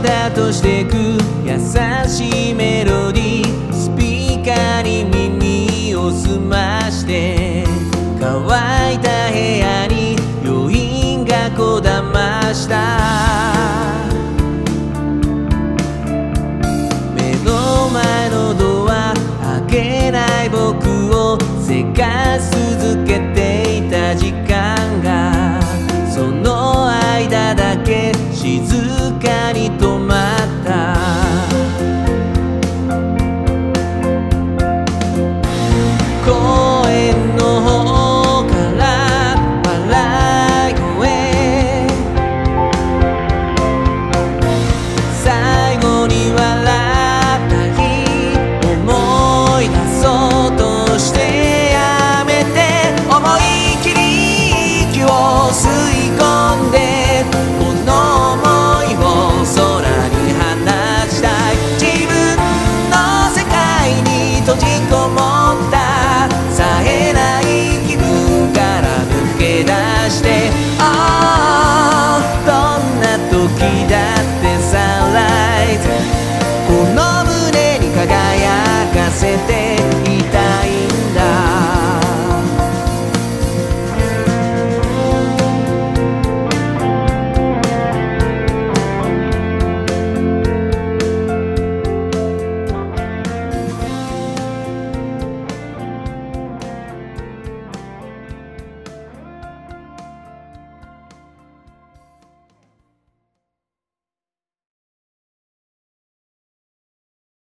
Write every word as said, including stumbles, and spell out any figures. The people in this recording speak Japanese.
だとしてく優しいメロディー、スピーカーに耳を澄まして乾いた部屋に余韻がこだました。目の前のドア開けない僕をせかし続けていた時間が、その間だけ静かに止まった。公園の方から笑い声、最後に笑った日思い出そうとしてやめて、思い切り息を吸う